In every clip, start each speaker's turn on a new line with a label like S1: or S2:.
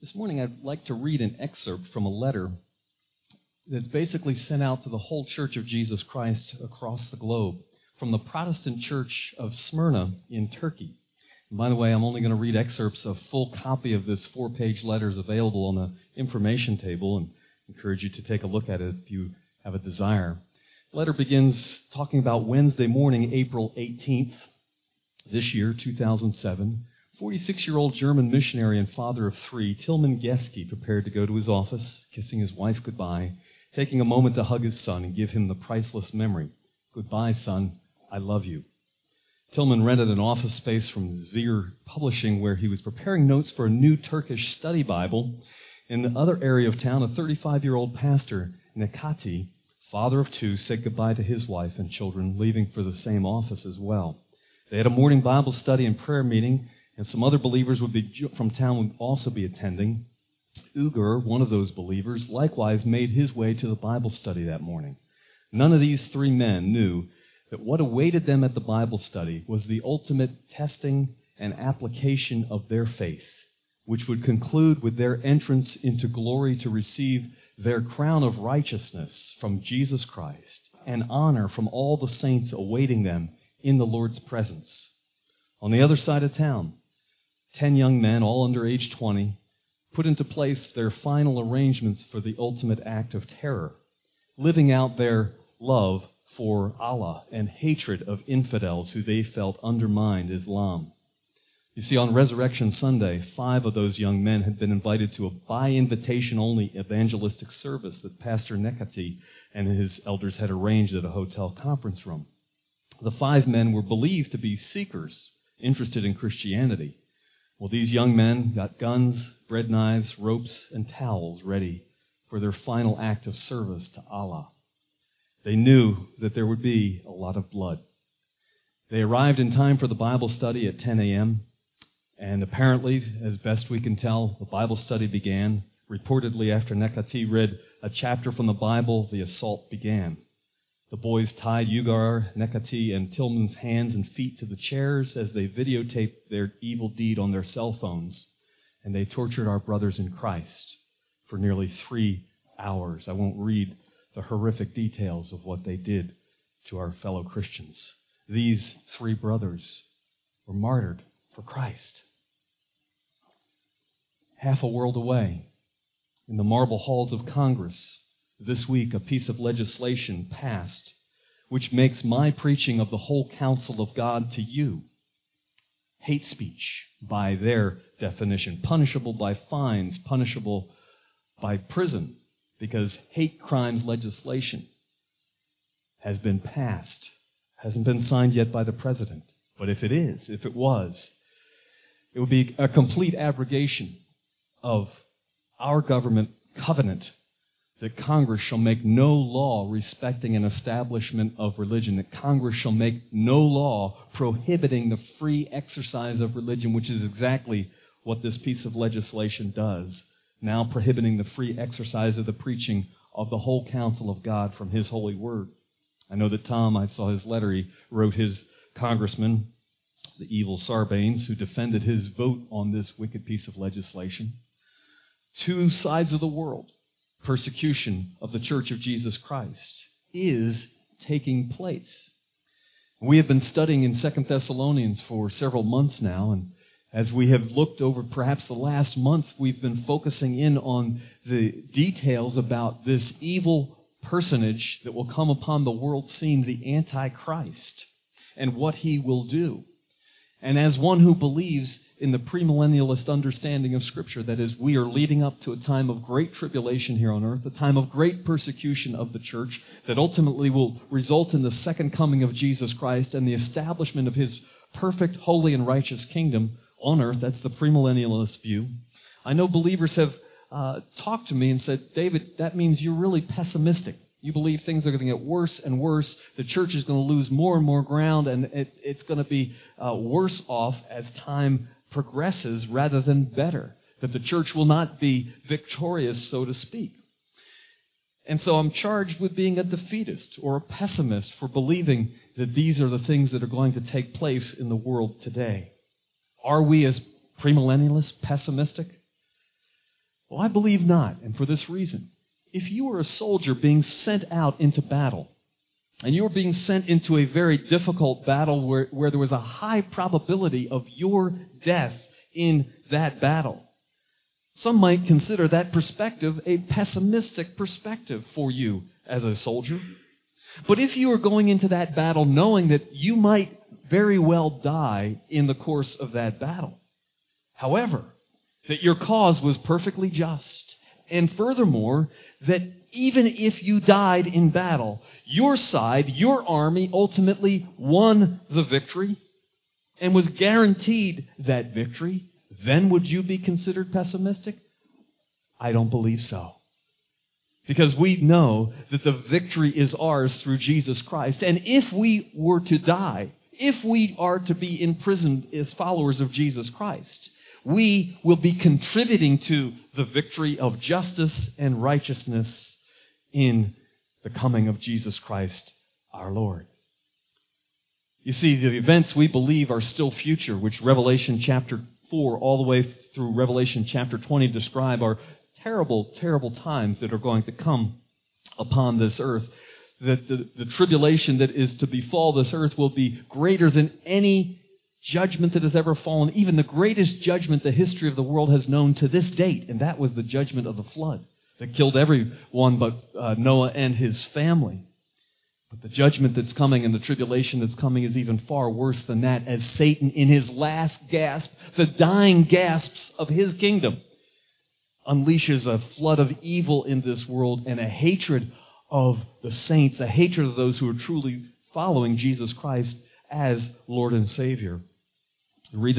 S1: This morning I'd like to read an excerpt from a letter that's basically sent out to the whole Church of Jesus Christ across the globe from the Protestant Church of Smyrna in Turkey. And by the way, I'm only going to read excerpts. A full copy of this 4-page letter is available on the information table, and encourage you to take a look at it if you have a desire. The letter begins talking about Wednesday morning, April 18th, this year, 2007. 46-year-old German missionary and father of 3, Tilman Geske, prepared to go to his office, kissing his wife goodbye, taking a moment to hug his son and give him the priceless memory. "Goodbye, son. I love you." Tilman rented an office space from Zvier Publishing where he was preparing notes for a new Turkish study Bible. In the other area of town, a 35-year-old pastor, Nekati, father of 2, said goodbye to his wife and children, leaving for the same office as well. They had a morning Bible study and prayer meeting, and some other believers from town would also be attending. Ugur, one of those believers, likewise made his way to the Bible study that morning. None of these 3 men knew that what awaited them at the Bible study was the ultimate testing and application of their faith, which would conclude with their entrance into glory to receive their crown of righteousness from Jesus Christ and honor from all the saints awaiting them in the Lord's presence. On the other side of town, 10 young men, all under age 20, put into place their final arrangements for the ultimate act of terror, living out their love for Allah and hatred of infidels who they felt undermined Islam. You see, on Resurrection Sunday, 5 of those young men had been invited to a by-invitation-only evangelistic service that Pastor Nekati and his elders had arranged at a hotel conference room. The 5 men were believed to be seekers, interested in Christianity. Well, these young men got guns, bread knives, ropes, and towels ready for their final act of service to Allah. They knew that there would be a lot of blood. They arrived in time for the Bible study at 10 a.m., and apparently, as best we can tell, the Bible study began. Reportedly, after Nekati read a chapter from the Bible, the assault began. The boys tied Ugar, Nekati, and Tilman's hands and feet to the chairs as they videotaped their evil deed on their cell phones, and they tortured our brothers in Christ for nearly 3 hours. I won't read the horrific details of what they did to our fellow Christians. These 3 brothers were martyred for Christ. Half a world away, in the marble halls of Congress, this week, a piece of legislation passed which makes my preaching of the whole counsel of God to you hate speech by their definition, punishable by fines, punishable by prison, because hate crimes legislation has been passed, hasn't been signed yet by the president. But if it was, it would be a complete abrogation of our government covenant that Congress shall make no law respecting an establishment of religion, that Congress shall make no law prohibiting the free exercise of religion, which is exactly what this piece of legislation does, now prohibiting the free exercise of the preaching of the whole counsel of God from His holy word. I know that Tom, I saw his letter, he wrote his congressman, the evil Sarbanes, who defended his vote on this wicked piece of legislation. 2 sides of the world. Persecution of the Church of Jesus Christ is taking place. We have been studying in 2 Thessalonians for several months now, and as we have looked over perhaps the last month, we've been focusing in on the details about this evil personage that will come upon the world scene, the Antichrist, and what he will do. And as one who believes in the premillennialist understanding of Scripture, that is, we are leading up to a time of great tribulation here on earth, a time of great persecution of the church that ultimately will result in the second coming of Jesus Christ and the establishment of His perfect, holy, and righteous kingdom on earth. That's the premillennialist view. I know believers have talked to me and said, "David, that means you're really pessimistic. You believe things are going to get worse and worse. The church is going to lose more and more ground, and it's going to be worse off as time progresses rather than better, that the church will not be victorious, so to speak." And so I'm charged with being a defeatist or a pessimist for believing that these are the things that are going to take place in the world today. Are we as premillennialists pessimistic? Well, I believe not, and for this reason. If you were a soldier being sent out into battle, and you were being sent into a very difficult battle where there was a high probability of your death in that battle, some might consider that perspective a pessimistic perspective for you as a soldier. But if you were going into that battle knowing that you might very well die in the course of that battle, however, that your cause was perfectly just, and furthermore, that even if you died in battle, your side, your army, ultimately won the victory and was guaranteed that victory, then would you be considered pessimistic? I don't believe so. Because we know that the victory is ours through Jesus Christ. And if we were to die, if we are to be imprisoned as followers of Jesus Christ, we will be contributing to the victory of justice and righteousness in the coming of Jesus Christ our Lord. You see, the events we believe are still future, which Revelation chapter 4 all the way through Revelation chapter 20 describe, are terrible, terrible times that are going to come upon this earth. That the tribulation that is to befall this earth will be greater than any judgment that has ever fallen, even the greatest judgment the history of the world has known to this date, and that was the judgment of the flood that killed everyone but Noah and his family. But the judgment that's coming and the tribulation that's coming is even far worse than that, as Satan, in his last gasp, the dying gasps of his kingdom, unleashes a flood of evil in this world and a hatred of the saints, a hatred of those who are truly following Jesus Christ as Lord and Savior. Read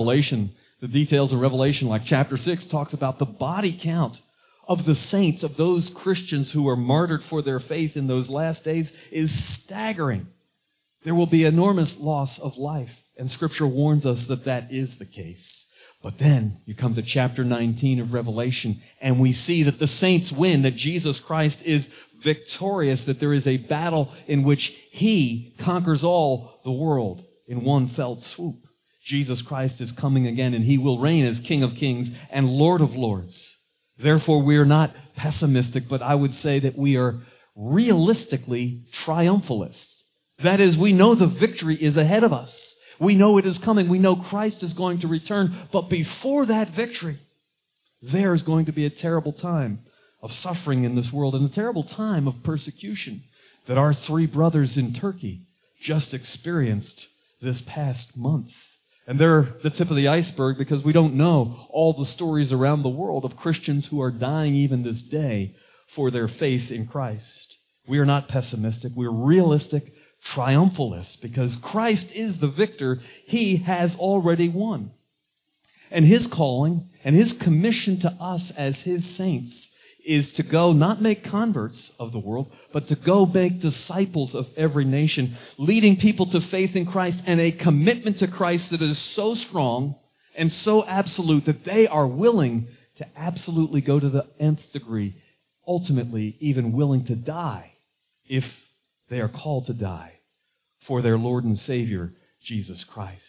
S1: the details of Revelation, like chapter 6 talks about the body count of the saints, of those Christians who are martyred for their faith in those last days, is staggering. There will be enormous loss of life, and Scripture warns us that that is the case. But then you come to chapter 19 of Revelation, and we see that the saints win, that Jesus Christ is victorious, that there is a battle in which He conquers all the world in one fell swoop. Jesus Christ is coming again, and He will reign as King of Kings and Lord of Lords. Therefore, we are not pessimistic, but I would say that we are realistically triumphalists. That is, we know the victory is ahead of us. We know it is coming. We know Christ is going to return. But before that victory, there is going to be a terrible time of suffering in this world and a terrible time of persecution that our three brothers in Turkey just experienced this past month. And they're the tip of the iceberg because we don't know all the stories around the world of Christians who are dying even this day for their faith in Christ. We are not pessimistic. We're realistic triumphalists because Christ is the victor. He has already won. And His calling and His commission to us as His saints is to go not make converts of the world, but to go make disciples of every nation, leading people to faith in Christ and a commitment to Christ that is so strong and so absolute that they are willing to absolutely go to the nth degree, ultimately even willing to die if they are called to die for their Lord and Savior, Jesus Christ.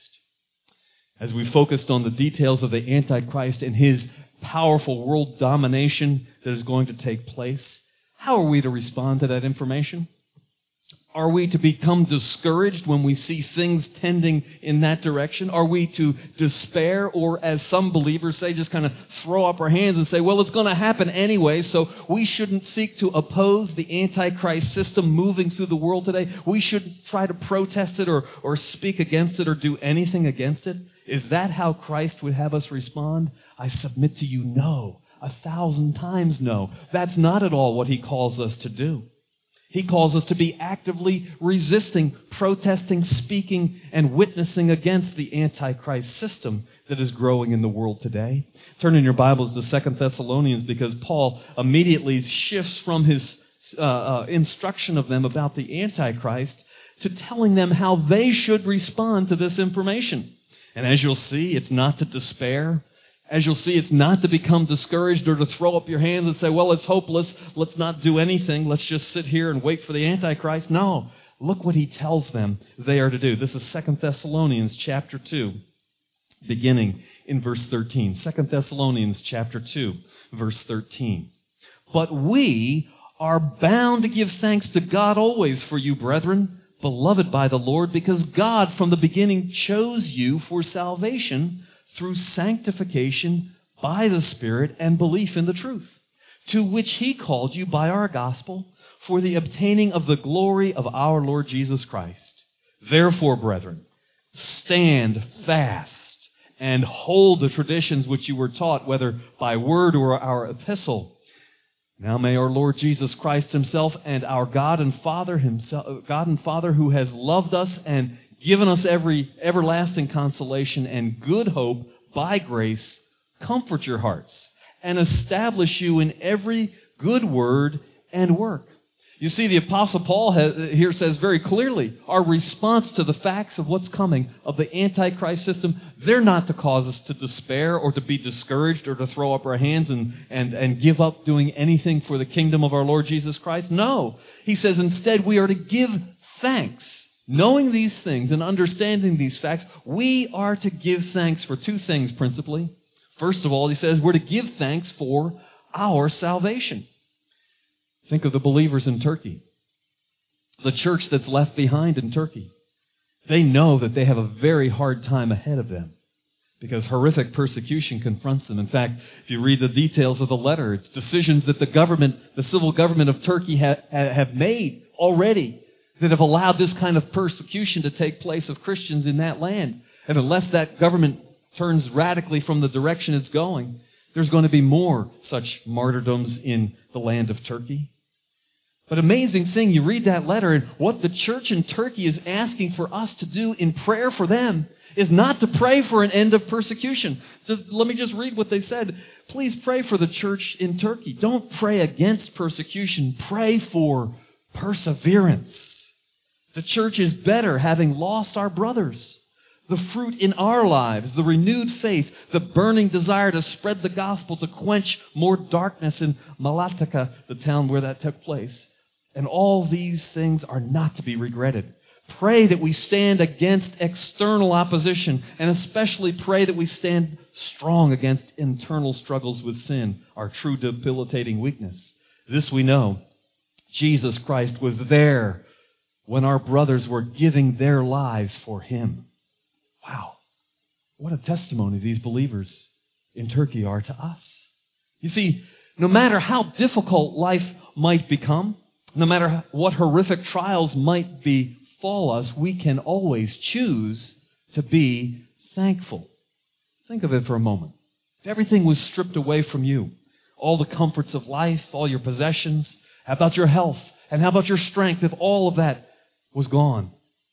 S1: As we focused on the details of the Antichrist and his powerful world domination that is going to take place, how are we to respond to that information? Are we to become discouraged when we see things tending in that direction? Are we to despair, or as some believers say, just kind of throw up our hands and say, well, it's going to happen anyway, so we shouldn't seek to oppose the Antichrist system moving through the world today? We shouldn't try to protest it or speak against it or do anything against it? Is that how Christ would have us respond? I submit to you, no. 1,000 times no. That's not at all what He calls us to do. He calls us to be actively resisting, protesting, speaking, and witnessing against the Antichrist system that is growing in the world today. Turn in your Bibles to 2 Thessalonians, because Paul immediately shifts from his instruction of them about the Antichrist to telling them how they should respond to this information. And as you'll see, it's not to despair. As you'll see, it's not to become discouraged or to throw up your hands and say, well, it's hopeless. Let's not do anything. Let's just sit here and wait for the Antichrist. No. Look what he tells them they are to do. This is 2 Thessalonians chapter 2, beginning in verse 13. 2 Thessalonians chapter 2, verse 13. But we are bound to give thanks to God always for you, brethren, beloved by the Lord, because God from the beginning chose you for salvation through sanctification by the Spirit and belief in the truth, to which He called you by our gospel for the obtaining of the glory of our Lord Jesus Christ. Therefore, brethren, stand fast and hold the traditions which you were taught, whether by word or our epistle. Now may our Lord Jesus Christ Himself and our God and Father who has loved us and given us every everlasting consolation and good hope by grace, comfort your hearts and establish you in every good word and work. You see, the Apostle Paul here says very clearly, our response to the facts of what's coming, of the Antichrist system, they're not to cause us to despair or to be discouraged or to throw up our hands and give up doing anything for the kingdom of our Lord Jesus Christ. No. He says instead we are to give thanks. Knowing these things and understanding these facts, we are to give thanks for two things principally. First of all, he says we're to give thanks for our salvation. Think of the believers in Turkey, the church that's left behind in Turkey. They know that they have a very hard time ahead of them because horrific persecution confronts them. In fact, if you read the details of the letter, it's decisions that the civil government of Turkey have made already that have allowed this kind of persecution to take place of Christians in that land. And unless that government turns radically from the direction it's going, there's going to be more such martyrdoms in the land of Turkey. But amazing thing, you read that letter, and what the church in Turkey is asking for us to do in prayer for them is not to pray for an end of persecution. Let me just read what they said. Please pray for the church in Turkey. Don't pray against persecution. Pray for perseverance. The church is better having lost our brothers. The fruit in our lives, the renewed faith, the burning desire to spread the gospel, to quench more darkness in Malatika, the town where that took place. And all these things are not to be regretted. Pray that we stand against external opposition, and especially pray that we stand strong against internal struggles with sin, our true debilitating weakness. This we know. Jesus Christ was there when our brothers were giving their lives for Him. Wow. What a testimony these believers in Turkey are to us. You see, no matter how difficult life might become, no matter what horrific trials might befall us, we can always choose to be thankful. Think of it for a moment. If everything was stripped away from you, all the comforts of life, all your possessions, how about your health, and how about your strength, if all of that was gone,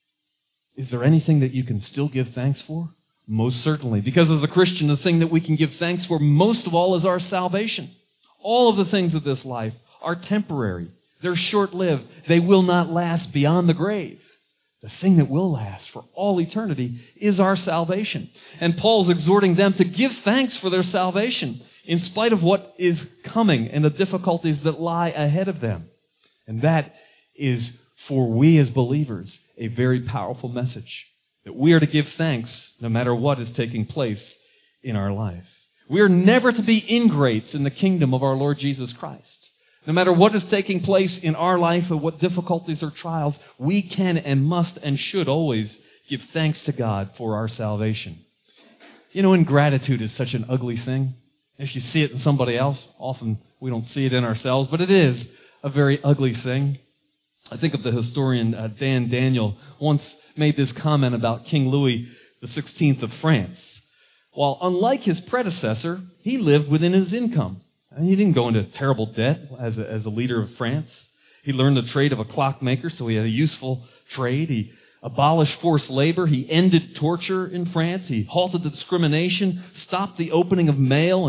S1: is there anything that you can still give thanks for? Most certainly. Because as a Christian, the thing that we can give thanks for most of all is our salvation. All of the things of this life are temporary. They're short-lived. They will not last beyond the grave. The thing that will last for all eternity is our salvation. And Paul's exhorting them to give thanks for their salvation in spite of what is coming and the difficulties that lie ahead of them. And that is, for we as believers, a very powerful message. That we are to give thanks no matter what is taking place in our life. We are never to be ingrates in the kingdom of our Lord Jesus Christ. No matter what is taking place in our life or what difficulties or trials, we can and must and should always give thanks to God for our salvation. You know, ingratitude is such an ugly thing. If you see it in somebody else, often we don't see it in ourselves, but it is a very ugly thing. I think of the historian Dan Daniel once made this comment about King Louis XVI of France. While unlike his predecessor, he lived within his income. And he didn't go into terrible debt as a leader of France. He learned the trade of a clockmaker, so he had a useful trade. He abolished forced labor. He ended torture in France. He halted the discrimination, stopped the opening of mail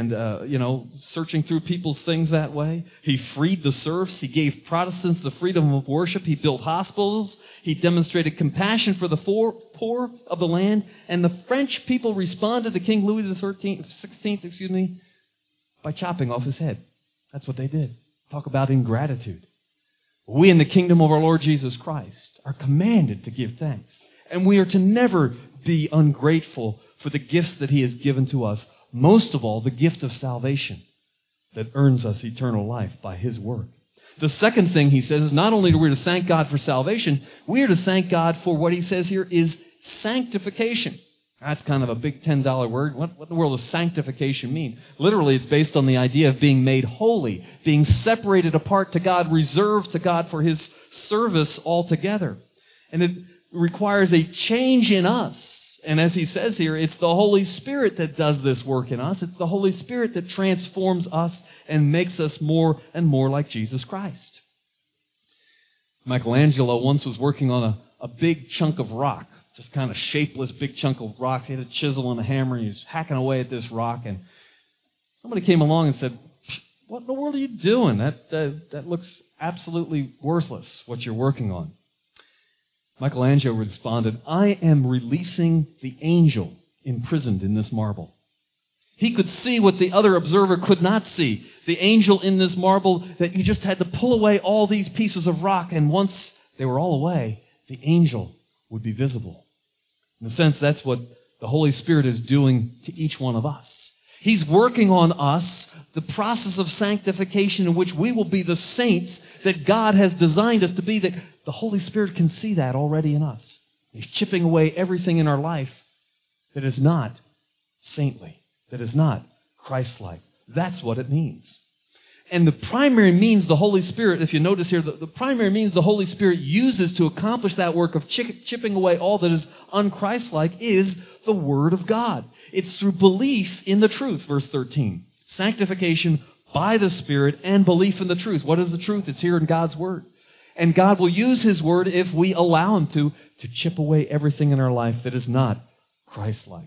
S1: and searching through people's things that way. He freed the serfs. He gave Protestants the freedom of worship. He built hospitals. He demonstrated compassion for the poor of the land. And the French people responded to King Louis XVI, by chopping off his head. That's what they did. Talk about ingratitude. We in the kingdom of our Lord Jesus Christ are commanded to give thanks. And we are to never be ungrateful for the gifts that He has given to us. Most of all, the gift of salvation that earns us eternal life by His work. The second thing he says is not only are we to thank God for salvation, we are to thank God for what he says here is sanctification. That's kind of a big $10 word. What in the world does sanctification mean? Literally, it's based on the idea of being made holy, being separated apart to God, reserved to God for His service altogether. And it requires a change in us. And as he says here, it's the Holy Spirit that does this work in us. It's the Holy Spirit that transforms us and makes us more and more like Jesus Christ. Michelangelo once was working on a big chunk of rock, just kind of shapeless big chunk of rock. He had a chisel and a hammer, and he was hacking away at this rock. And somebody came along and said, "What in the world are you doing? That looks absolutely worthless, what you're working on." Michelangelo responded, "I am releasing the angel imprisoned in this marble." He could see what the other observer could not see. The angel in this marble, that you just had to pull away all these pieces of rock, and once they were all away, the angel would be visible. In a sense, that's what the Holy Spirit is doing to each one of us. He's working on us the process of sanctification in which we will be the saints that God has designed us to be, that the Holy Spirit can see that already in us. He's chipping away everything in our life that is not saintly, that is not Christ-like. That's what it means. And the primary means the Holy Spirit, if you notice here, the primary means the Holy Spirit uses to accomplish that work of chipping away all that is un-Christ-like is the Word of God. It's through belief in the truth, verse 13. Sanctification by the Spirit and belief in the truth. What is the truth? It's here in God's Word. And God will use His Word, if we allow Him to chip away everything in our life that is not Christ-like.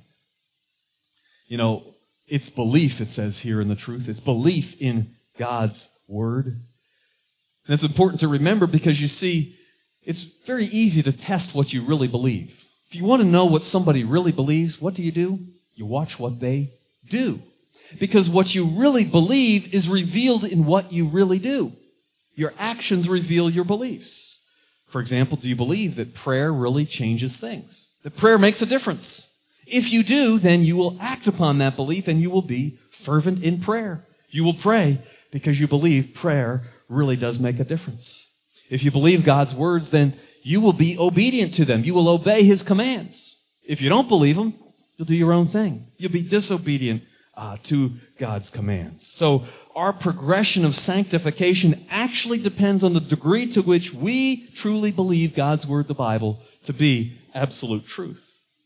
S1: You know, it's belief, it says here in the truth. It's belief in God's Word. And it's important to remember because, you see, it's very easy to test what you really believe. If you want to know what somebody really believes, what do? You watch what they do. Because what you really believe is revealed in what you really do. Your actions reveal your beliefs. For example, do you believe that prayer really changes things? That prayer makes a difference? If you do, then you will act upon that belief and you will be fervent in prayer. You will pray because you believe prayer really does make a difference. If you believe God's words, then you will be obedient to them. You will obey His commands. If you don't believe them, you'll do your own thing. You'll be disobedient to God's commands. So our progression of sanctification actually depends on the degree to which we truly believe God's Word, the Bible, to be absolute truth.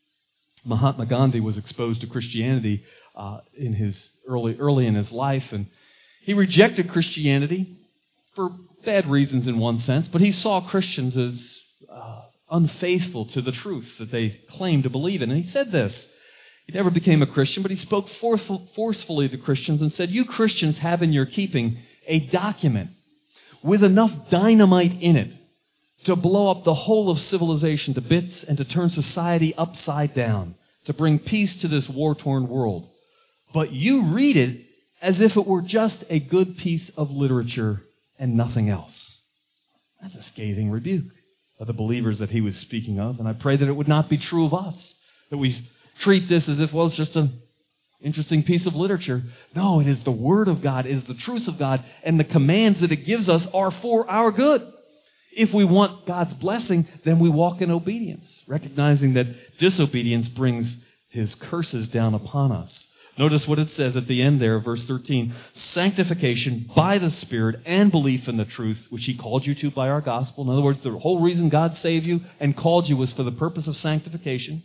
S1: Mahatma Gandhi was exposed to Christianity in his early in his life, and he rejected Christianity for bad reasons in one sense, but he saw Christians as unfaithful to the truth that they claimed to believe in. And he said this. He never became a Christian, but he spoke forcefully to Christians and said, "You Christians have in your keeping a document with enough dynamite in it to blow up the whole of civilization to bits and to turn society upside down, to bring peace to this war-torn world. But you read it as if it were just a good piece of literature and nothing else." That's a scathing rebuke of the believers that he was speaking of, and I pray that it would not be true of us, that we treat this as if, well, it's just an interesting piece of literature. No, it is the Word of God, it is the truth of God, and the commands that it gives us are for our good. If we want God's blessing, then we walk in obedience, recognizing that disobedience brings His curses down upon us. Notice what it says at the end there, verse 13. Sanctification by the Spirit and belief in the truth, which He called you to by our gospel. In other words, the whole reason God saved you and called you was for the purpose of sanctification,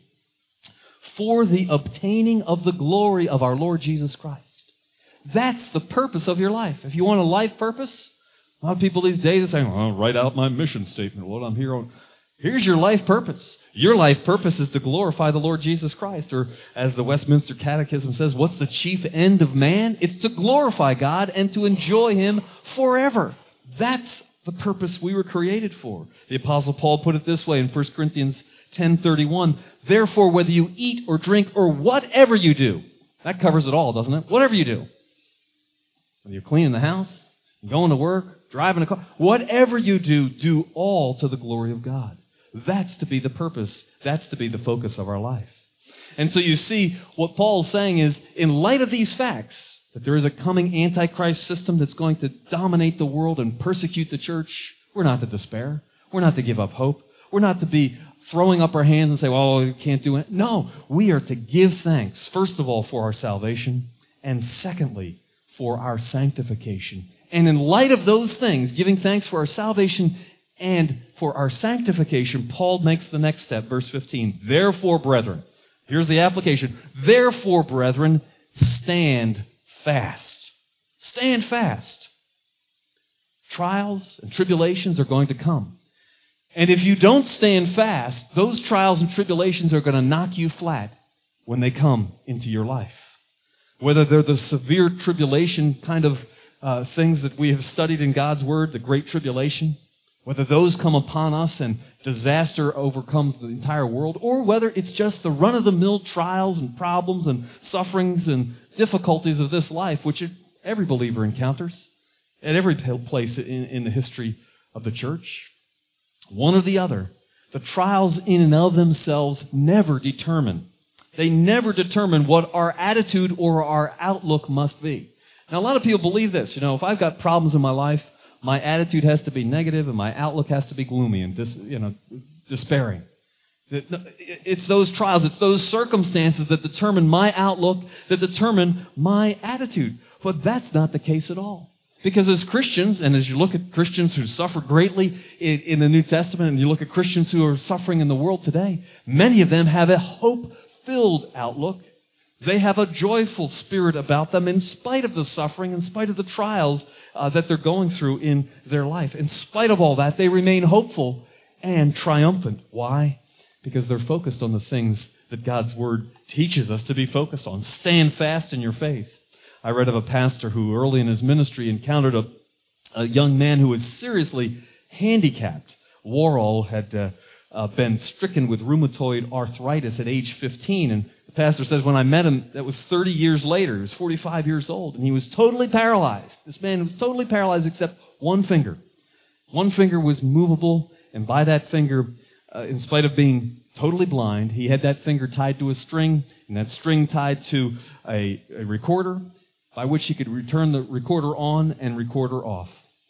S1: for the obtaining of the glory of our Lord Jesus Christ. That's the purpose of your life. If you want a life purpose, a lot of people these days are saying, "Well, I'll write out my mission statement. What I'm here on." Here's your life purpose. Your life purpose is to glorify the Lord Jesus Christ. Or as the Westminster Catechism says, what's the chief end of man? It's to glorify God and to enjoy Him forever. That's the purpose we were created for. The Apostle Paul put it this way in 1 Corinthians 10:31. "Therefore, whether you eat or drink or whatever you do," that covers it all, doesn't it? Whatever you do. Whether you're cleaning the house, going to work, driving a car, whatever you do, do all to the glory of God. That's to be the purpose. That's to be the focus of our life. And so you see what Paul's saying is, in light of these facts, that there is a coming Antichrist system that's going to dominate the world and persecute the church, we're not to despair. We're not to give up hope. We're not to be throwing up our hands and say, well, we can't do it. No, we are to give thanks, first of all, for our salvation, and secondly, for our sanctification. And in light of those things, giving thanks for our salvation and for our sanctification, Paul makes the next step, verse 15. Therefore, brethren, here's the application. Therefore, brethren, stand fast. Stand fast. Trials and tribulations are going to come. And if you don't stand fast, those trials and tribulations are going to knock you flat when they come into your life. Whether they're the severe tribulation kind of things that we have studied in God's Word, the Great Tribulation, whether those come upon us and disaster overcomes the entire world, or whether it's just the run-of-the-mill trials and problems and sufferings and difficulties of this life, which every believer encounters at every place in the history of the church. One or the other. The trials in and of themselves never determine. They never determine what our attitude or our outlook must be. Now, a lot of people believe this. If I've got problems in my life, my attitude has to be negative and my outlook has to be gloomy and despairing. It's those trials, it's those circumstances that determine my outlook, that determine my attitude. But that's not the case at all. Because as Christians, and as you look at Christians who suffer greatly in the New Testament, and you look at Christians who are suffering in the world today, many of them have a hope-filled outlook. They have a joyful spirit about them in spite of the suffering, in spite of the trials that they're going through in their life. In spite of all that, they remain hopeful and triumphant. Why? Because they're focused on the things that God's Word teaches us to be focused on. Stand fast in your faith. I read of a pastor who early in his ministry encountered a young man who was seriously handicapped. Worrell had been stricken with rheumatoid arthritis at age 15, and the pastor says, when I met him, that was 30 years later. He was 45 years old, and he was totally paralyzed. This man was totally paralyzed except one finger. One finger was movable, and by that finger, in spite of being totally blind, he had that finger tied to a string, and that string tied to a recorder, by which he could return the recorder on and recorder off.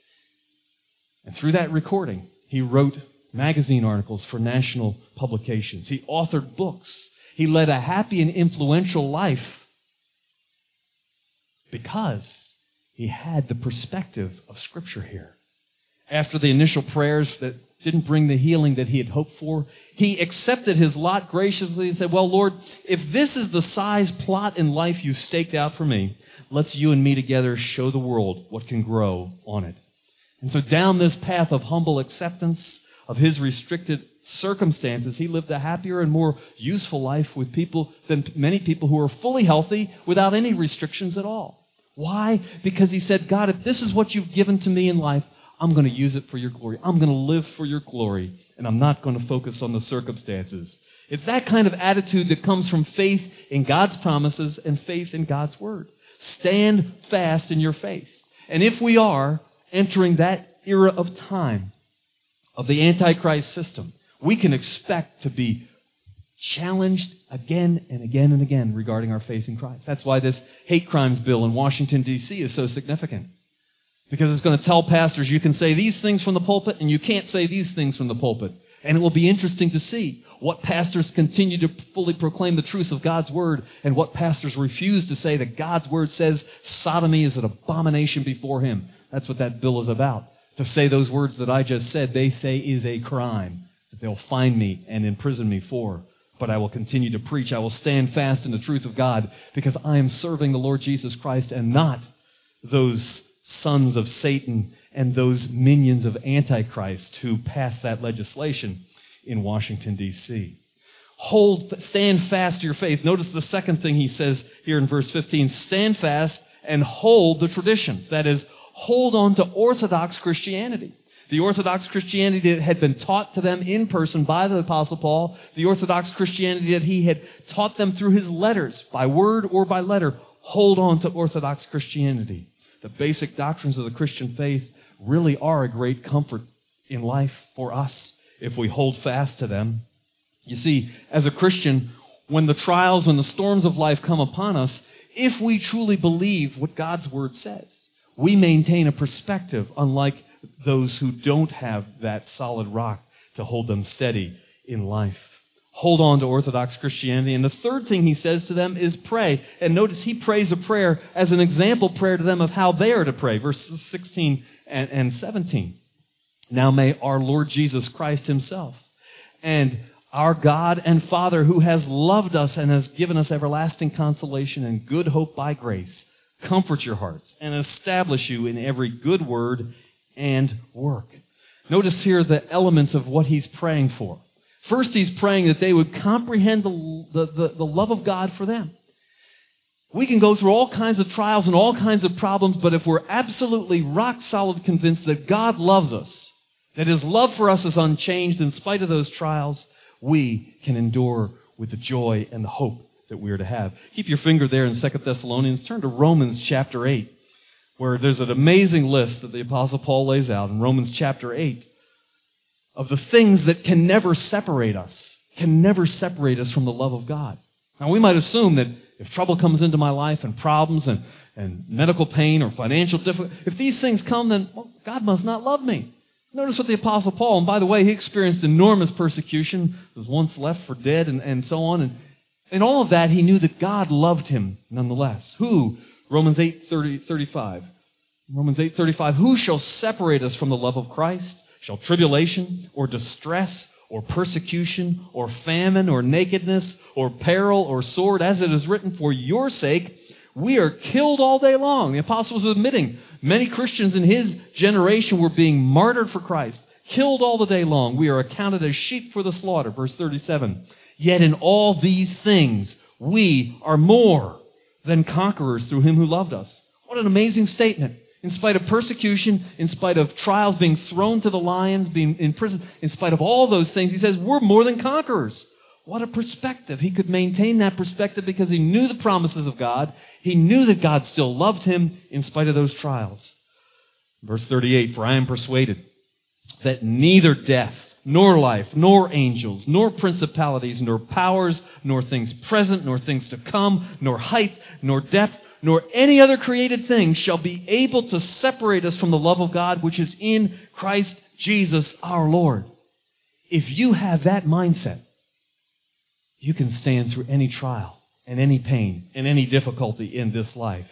S1: And through that recording, he wrote magazine articles for national publications. He authored books. He led a happy and influential life because he had the perspective of Scripture here. After the initial prayers that didn't bring the healing that he had hoped for, he accepted his lot graciously and said, well, Lord, if this is the size plot in life you've staked out for me, let's you and me together show the world what can grow on it. And so down this path of humble acceptance of his restricted circumstances, he lived a happier and more useful life with people than many people who are fully healthy without any restrictions at all. Why? Because he said, God, if this is what you've given to me in life, I'm going to use it for your glory. I'm going to live for your glory, and I'm not going to focus on the circumstances. It's that kind of attitude that comes from faith in God's promises and faith in God's Word. Stand fast in your faith. And if we are entering that era of time of the Antichrist system, we can expect to be challenged again and again and again regarding our faith in Christ. That's why this hate crimes bill in Washington, D.C. is so significant. Because it's going to tell pastors, you can say these things from the pulpit and you can't say these things from the pulpit. And it will be interesting to see what pastors continue to fully proclaim the truth of God's Word and what pastors refuse to say that God's Word says sodomy is an abomination before Him. That's what that bill is about. To say those words that I just said, they say is a crime that they'll find me and imprison me for. But I will continue to preach. I will stand fast in the truth of God because I am serving the Lord Jesus Christ and not those sons of Satan and those minions of Antichrist who passed that legislation in Washington, D.C. Stand fast to your faith. Notice the second thing he says here in verse 15. Stand fast and hold the traditions. That is, hold on to Orthodox Christianity. The Orthodox Christianity that had been taught to them in person by the Apostle Paul, the Orthodox Christianity that he had taught them through his letters, by word or by letter. Hold on to Orthodox Christianity. The basic doctrines of the Christian faith really are a great comfort in life for us if we hold fast to them. You see, as a Christian, when the trials and the storms of life come upon us, if we truly believe what God's Word says, we maintain a perspective unlike those who don't have that solid rock to hold them steady in life. Hold on to Orthodox Christianity. And the third thing he says to them is pray. And notice he prays a prayer as an example prayer to them of how they are to pray. Verses 16 and 17. Now may our Lord Jesus Christ himself and our God and Father, who has loved us and has given us everlasting consolation and good hope by grace, comfort your hearts and establish you in every good word and work. Notice here the elements of what he's praying for. First, he's praying that they would comprehend the love of God for them. We can go through all kinds of trials and all kinds of problems, but if we're absolutely rock solid convinced that God loves us, that his love for us is unchanged in spite of those trials, we can endure with the joy and the hope that we are to have. Keep your finger there in 2 Thessalonians. Turn to Romans chapter 8, where there's an amazing list that the Apostle Paul lays out in Romans chapter 8 of the things that can never separate us from the love of God. Now, we might assume that if trouble comes into my life and problems and medical pain or financial difficulty, if these things come, then God must not love me. Notice what the Apostle Paul, and by the way, he experienced enormous persecution, was once left for dead and so on. And in all of that, he knew that God loved him nonetheless. Who? Romans 8:35. Romans 8:35. Who shall separate us from the love of Christ? Shall tribulation or distress or persecution or famine or nakedness or peril or sword, as it is written, for your sake we are killed all day long. The apostle was admitting many Christians in his generation were being martyred for Christ, killed all the day long. We are accounted as sheep for the slaughter. Verse 37. Yet in all these things we are more than conquerors through him who loved us. What an amazing statement. In spite of persecution, in spite of trials, being thrown to the lions, being in prison, in spite of all those things, he says, we're more than conquerors. What a perspective. He could maintain that perspective because he knew the promises of God. He knew that God still loved him in spite of those trials. Verse 38, for I am persuaded that neither death, nor life, nor angels, nor principalities, nor powers, nor things present, nor things to come, nor height, nor depth, nor any other created thing shall be able to separate us from the love of God which is in Christ Jesus our Lord. If you have that mindset, you can stand through any trial and any pain and any difficulty in this life.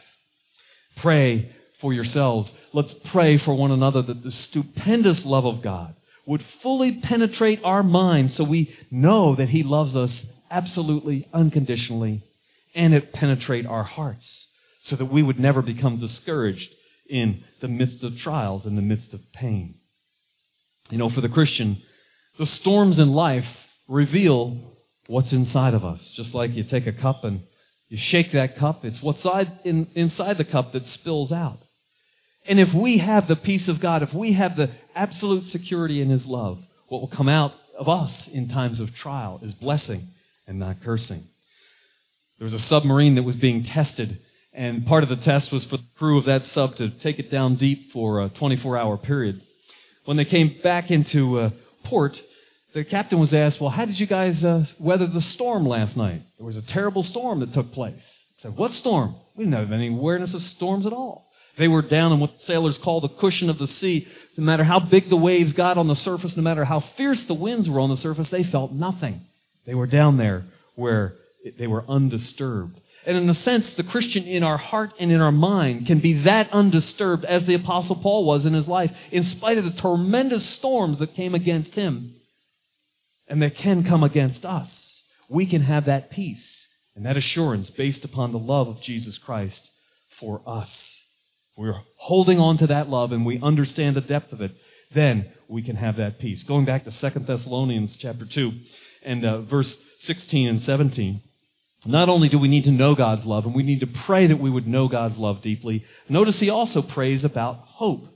S1: Pray for yourselves. Let's pray for one another that the stupendous love of God would fully penetrate our minds so we know that he loves us absolutely, unconditionally, and it penetrate our hearts, so that we would never become discouraged in the midst of trials, in the midst of pain. You know, for the Christian, the storms in life reveal what's inside of us. Just like you take a cup and you shake that cup, it's what's inside the cup that spills out. And if we have the peace of God, if we have the absolute security in his love, what will come out of us in times of trial is blessing and not cursing. There was a submarine that was being tested, and part of the test was for the crew of that sub to take it down deep for a 24-hour period. When they came back into port, the captain was asked, well, how did you guys weather the storm last night? There was a terrible storm that took place. He said, what storm? We didn't have any awareness of storms at all. They were down in what sailors call the cushion of the sea. No matter how big the waves got on the surface, no matter how fierce the winds were on the surface, they felt nothing. They were down there where they were undisturbed. And in a sense, the Christian in our heart and in our mind can be that undisturbed as the Apostle Paul was in his life, in spite of the tremendous storms that came against him and that can come against us. We can have that peace and that assurance based upon the love of Jesus Christ for us. We're holding on to that love and we understand the depth of it, then we can have that peace. Going back to 2 Thessalonians chapter 2 and verse 16 and 17. Not only do we need to know God's love, and we need to pray that we would know God's love deeply, notice he also prays about hope.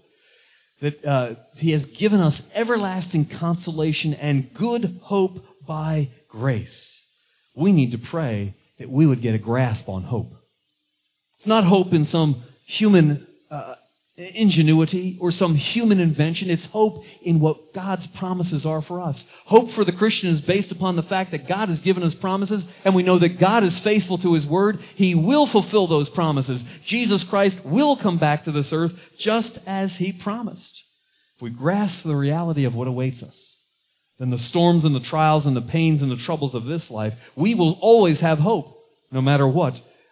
S1: That he has given us everlasting consolation and good hope by grace. We need to pray that we would get a grasp on hope. It's not hope in some human ingenuity or some human invention. It's hope in what God's promises are for us. Hope for the Christian is based upon the fact that God has given us promises, and we know that God is faithful to His Word. He will fulfill those promises. Jesus Christ will come back to this earth just as He promised. If we grasp the reality of what awaits us, then the storms and the trials and the pains and the troubles of this life, we will always have hope, no matter what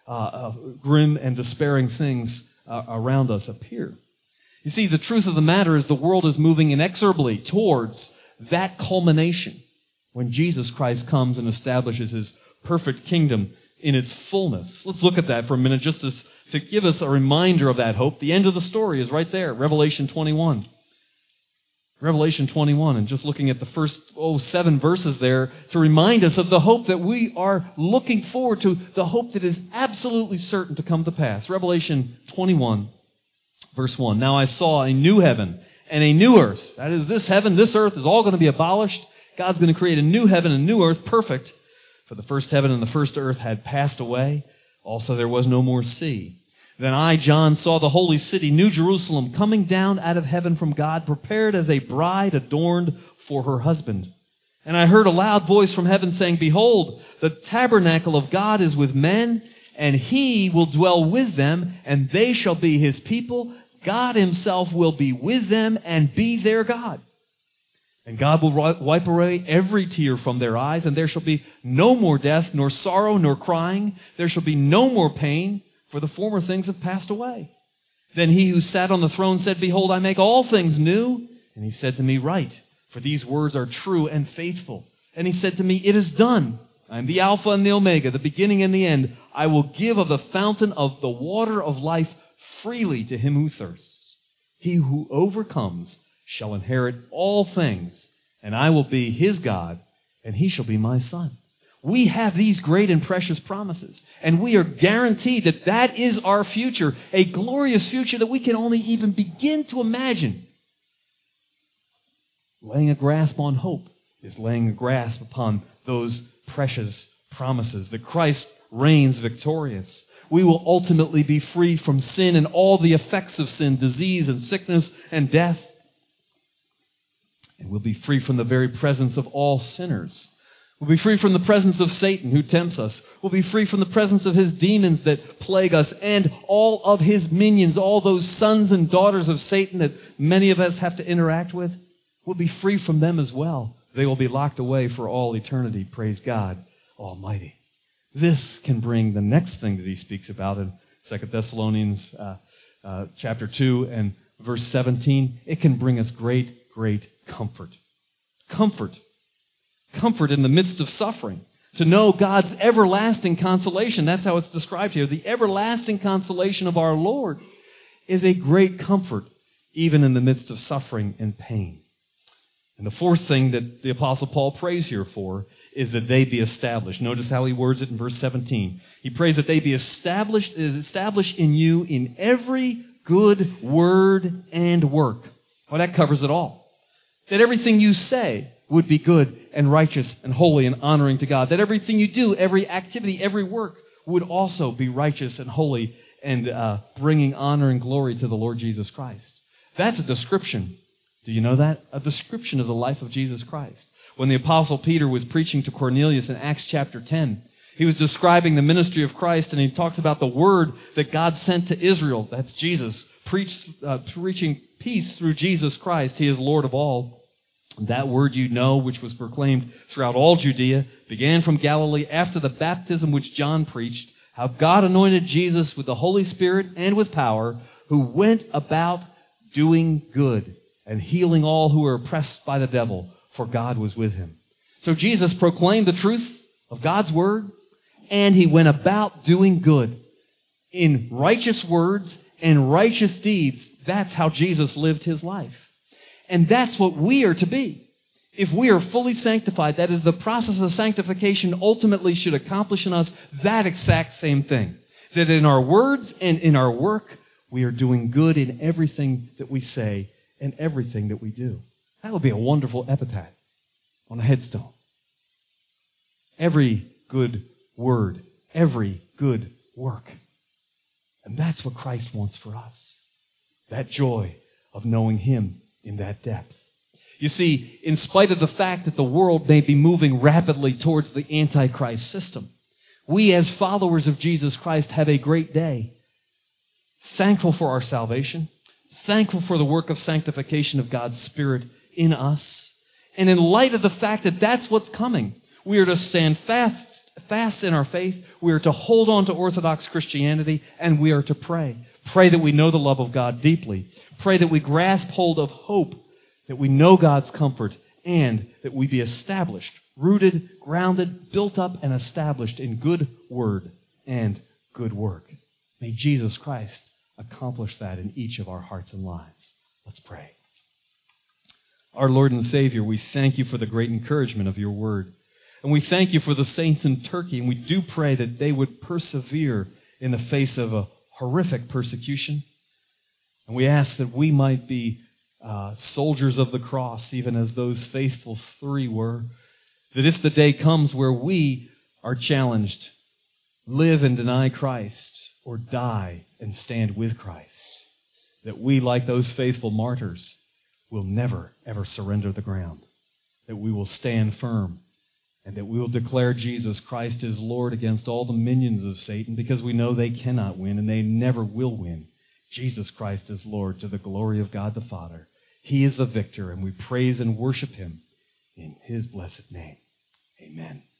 S1: grim and despairing things around us appear. You see, the truth of the matter is the world is moving inexorably towards that culmination when Jesus Christ comes and establishes His perfect kingdom in its fullness. Let's look at that for a minute just to give us a reminder of that hope. The end of the story is right there, Revelation 21. Revelation 21, and just looking at the first 7 verses there to remind us of the hope that we are looking forward to, the hope that is absolutely certain to come to pass. Revelation 21, verse 1. Now I saw a new heaven and a new earth. That is, this heaven, this earth is all going to be abolished. God's going to create a new heaven and a new earth, perfect. For the first heaven and the first earth had passed away. Also there was no more sea. Then I, John, saw the holy city, New Jerusalem, coming down out of heaven from God, prepared as a bride adorned for her husband. And I heard a loud voice from heaven saying, Behold, the tabernacle of God is with men, and He will dwell with them, and they shall be His people. God Himself will be with them and be their God. And God will wipe away every tear from their eyes, and there shall be no more death, nor sorrow, nor crying. There shall be no more pain, for the former things have passed away. Then He who sat on the throne said, Behold, I make all things new. And He said to me, Write, for these words are true and faithful. And He said to me, It is done. I am the Alpha and the Omega, the beginning and the end. I will give of the fountain of the water of life freely to him who thirsts. He who overcomes shall inherit all things, and I will be his God, and he shall be my son. We have these great and precious promises, and we are guaranteed that that is our future, a glorious future that we can only even begin to imagine. Laying a grasp on hope is laying a grasp upon those precious promises, that Christ reigns victorious. We will ultimately be free from sin and all the effects of sin, disease and sickness and death. And we'll be free from the very presence of all sinners. We'll be free from the presence of Satan who tempts us. We'll be free from the presence of his demons that plague us and all of his minions, all those sons and daughters of Satan that many of us have to interact with. We'll be free from them as well. They will be locked away for all eternity. Praise God Almighty. This can bring the next thing that he speaks about in 2 Thessalonians chapter 2 and verse 17. It can bring us great, great comfort. Comfort. Comfort in the midst of suffering. To know God's everlasting consolation. That's how it's described here. The everlasting consolation of our Lord is a great comfort even in the midst of suffering and pain. And the fourth thing that the Apostle Paul prays here for is that they be established. Notice how he words it in verse 17. He prays that they be established in you in every good word and work. Well, that covers it all. That everything you say would be good and righteous and holy and honoring to God. That everything you do, every activity, every work would also be righteous and holy and bringing honor and glory to the Lord Jesus Christ. That's a description. Do you know that? A description of the life of Jesus Christ. When the Apostle Peter was preaching to Cornelius in Acts chapter 10, he was describing the ministry of Christ, and he talks about the word that God sent to Israel. That's Jesus, preaching peace through Jesus Christ. He is Lord of all. That word you know, which was proclaimed throughout all Judea, began from Galilee after the baptism which John preached, how God anointed Jesus with the Holy Spirit and with power, who went about doing good and healing all who were oppressed by the devil, for God was with him. So Jesus proclaimed the truth of God's word, and he went about doing good in righteous words and righteous deeds. That's how Jesus lived his life. And that's what we are to be. If we are fully sanctified, that is, the process of sanctification ultimately should accomplish in us that exact same thing. That in our words and in our work, we are doing good in everything that we say and everything that we do. That would be a wonderful epitaph on a headstone. Every good word, every good work. And that's what Christ wants for us. that joy of knowing Him in that depth. You see, in spite of the fact that the world may be moving rapidly towards the Antichrist system, we as followers of Jesus Christ have a great day. Thankful for our salvation, thankful for the work of sanctification of God's Spirit in us, and in light of the fact that that's what's coming, we are to stand fast in our faith, we are to hold on to Orthodox Christianity, and we are to pray. Pray that we know the love of God deeply. Pray that we grasp hold of hope, that we know God's comfort, and that we be established, rooted, grounded, built up, and established in good word and good work. May Jesus Christ accomplish that in each of our hearts and lives. Let's pray. Our Lord and Savior, we thank you for the great encouragement of your word. And we thank you for the saints in Turkey, and we do pray that they would persevere in the face of a horrific persecution. And we ask that we might be soldiers of the cross, even as those faithful three were, that if the day comes where we are challenged, live and deny Christ, or die and stand with Christ, that we, like those faithful martyrs, will never, ever surrender the ground, that we will stand firm, and that we will declare Jesus Christ as Lord against all the minions of Satan, because we know they cannot win and they never will win. Jesus Christ is Lord, to the glory of God the Father. He is the victor, and we praise and worship Him in His blessed name. Amen.